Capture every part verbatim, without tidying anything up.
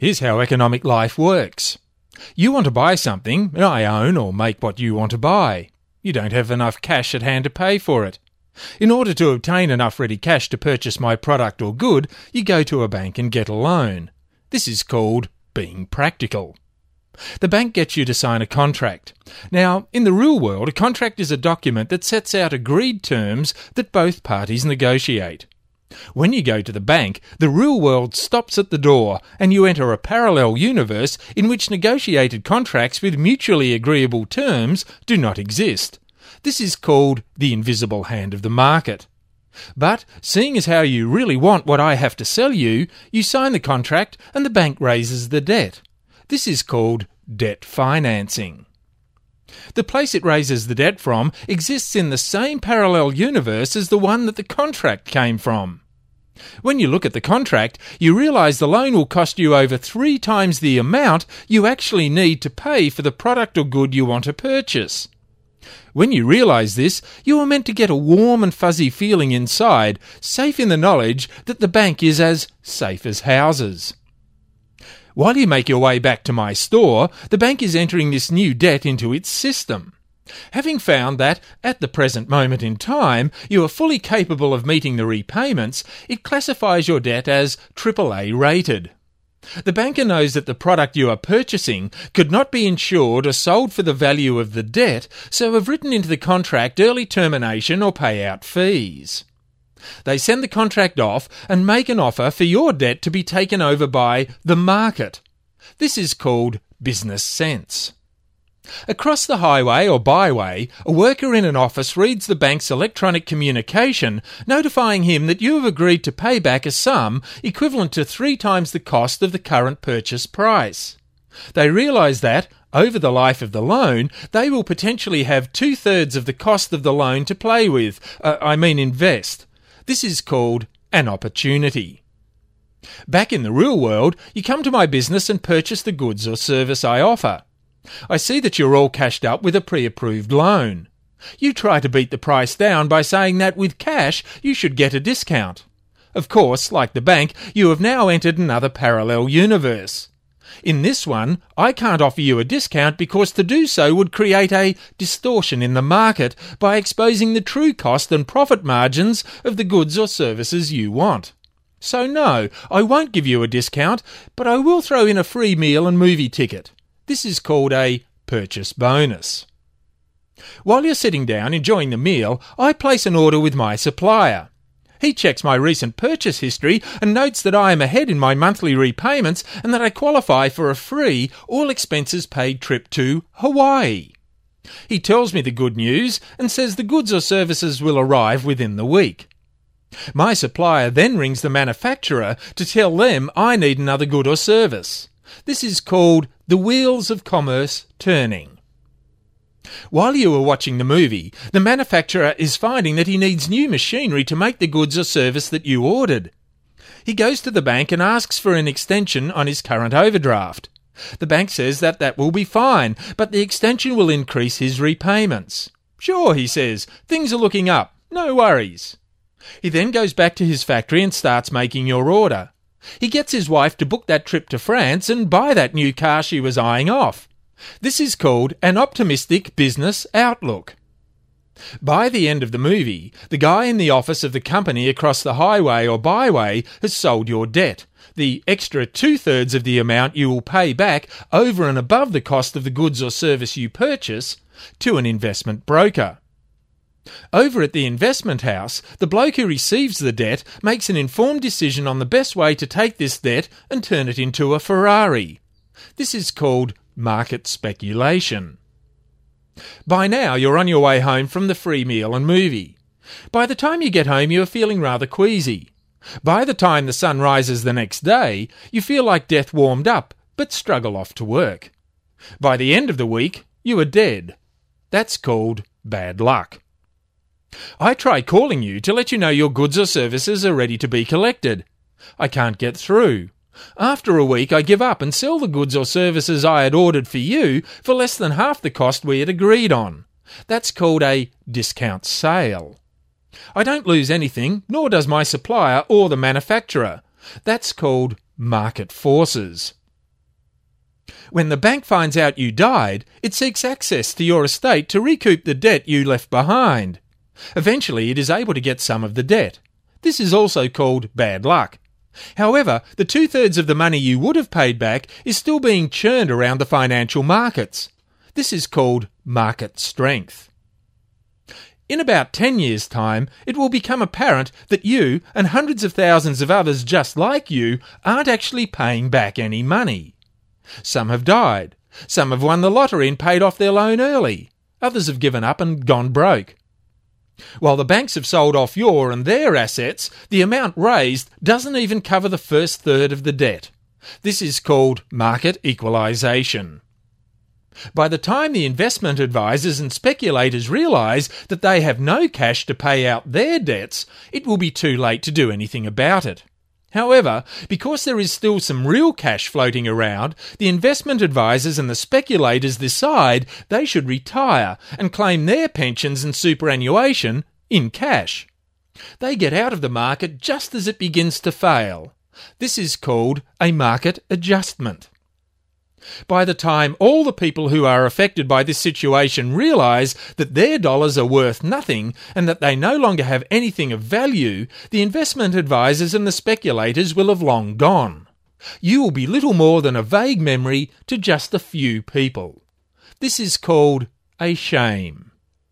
Here's how economic life works. You want to buy something, and I own or make what you want to buy. You don't have enough cash at hand to pay for it. In order to obtain enough ready cash to purchase my product or good, you go to a bank and get a loan. This is called being practical. The bank gets you to sign a contract. Now, in the real world, a contract is a document that sets out agreed terms that both parties negotiate. When you go to the bank, the real world stops at the door and you enter a parallel universe in which negotiated contracts with mutually agreeable terms do not exist. This is called the invisible hand of the market. But, seeing as how you really want what I have to sell you, you sign the contract and the bank raises the debt. This is called debt financing. The place it raises the debt from exists in the same parallel universe as the one that the contract came from. When you look at the contract, you realise the loan will cost you over three times the amount you actually need to pay for the product or good you want to purchase. When you realise this, you are meant to get a warm and fuzzy feeling inside, safe in the knowledge that the bank is as safe as houses. While you make your way back to my store, the bank is entering this new debt into its system. Having found that, at the present moment in time, you are fully capable of meeting the repayments, it classifies your debt as triple A rated. The banker knows that the product you are purchasing could not be insured or sold for the value of the debt, so have written into the contract early termination or payout fees. They send the contract off and make an offer for your debt to be taken over by the market. This is called business sense. Across the highway or byway, a worker in an office reads the bank's electronic communication notifying him that you have agreed to pay back a sum equivalent to three times the cost of the current purchase price. They realise that, over the life of the loan, they will potentially have two-thirds of the cost of the loan to play with, uh, I mean invest. This is called an opportunity. Back in the real world, you come to my business and purchase the goods or service I offer. I see that you're all cashed up with a pre-approved loan. You try to beat the price down by saying that with cash you should get a discount. Of course, like the bank, you have now entered another parallel universe. In this one, I can't offer you a discount because to do so would create a distortion in the market by exposing the true cost and profit margins of the goods or services you want. So no, I won't give you a discount, but I will throw in a free meal and movie ticket. This is called a purchase bonus. While you're sitting down enjoying the meal, I place an order with my supplier. He checks my recent purchase history and notes that I am ahead in my monthly repayments and that I qualify for a free, all-expenses-paid trip to Hawaii. He tells me the good news and says the goods or services will arrive within the week. My supplier then rings the manufacturer to tell them I need another good or service. This is called the wheels of commerce turning. While you are watching the movie, the manufacturer is finding that he needs new machinery to make the goods or service that you ordered. He goes to the bank and asks for an extension on his current overdraft. The bank says that that will be fine, but the extension will increase his repayments. Sure, he says, things are looking up, no worries. He then goes back to his factory and starts making your order. He gets his wife to book that trip to France and buy that new car she was eyeing off. This is called an optimistic business outlook. By the end of the movie, the guy in the office of the company across the highway or byway has sold your debt, the extra two-thirds of the amount you will pay back over and above the cost of the goods or service you purchase, to an investment broker. Over at the investment house, the bloke who receives the debt makes an informed decision on the best way to take this debt and turn it into a Ferrari. This is called market speculation. By now you're on your way home from the free meal and movie. By the time you get home you are feeling rather queasy. By the time the sun rises the next day, you feel like death warmed up, but struggle off to work. By the end of the week, you are dead. That's called bad luck. I try calling you to let you know your goods or services are ready to be collected. I can't get through. After a week I give up and sell the goods or services I had ordered for you for less than half the cost we had agreed on. That's called a discount sale. I don't lose anything, nor does my supplier or the manufacturer. That's called market forces. When the bank finds out you died, it seeks access to your estate to recoup the debt you left behind. Eventually, it is able to get some of the debt. This is also called bad luck. However, the two-thirds of the money you would have paid back is still being churned around the financial markets. This is called market strength. In about ten years' time, it will become apparent that you and hundreds of thousands of others just like you aren't actually paying back any money. Some have died. Some have won the lottery and paid off their loan early. Others have given up and gone broke. While the banks have sold off your and their assets, the amount raised doesn't even cover the first third of the debt. This is called market equalisation. By the time the investment advisors and speculators realise that they have no cash to pay out their debts, it will be too late to do anything about it. However, because there is still some real cash floating around, the investment advisors and the speculators decide they should retire and claim their pensions and superannuation in cash. They get out of the market just as it begins to fail. This is called a market adjustment. By the time all the people who are affected by this situation realise that their dollars are worth nothing and that they no longer have anything of value, the investment advisors and the speculators will have long gone. You will be little more than a vague memory to just a few people. This is called a shame.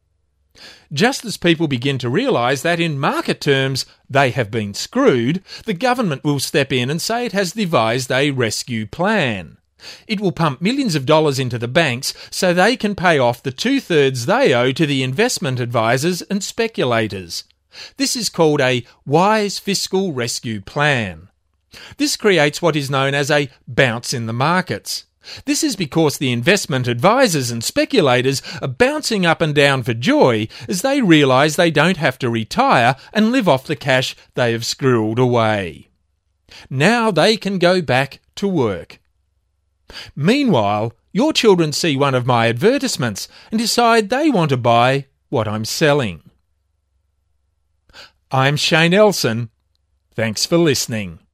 Just as people begin to realise that in market terms they have been screwed, the government will step in and say it has devised a rescue plan. It will pump millions of dollars into the banks so they can pay off the two-thirds they owe to the investment advisors and speculators. This is called a wise fiscal rescue plan. This creates what is known as a bounce in the markets. This is because the investment advisors and speculators are bouncing up and down for joy as they realise they don't have to retire and live off the cash they have squirreled away. Now they can go back to work. Meanwhile, your children see one of my advertisements and decide they want to buy what I'm selling. I'm Shane Elson. Thanks for listening.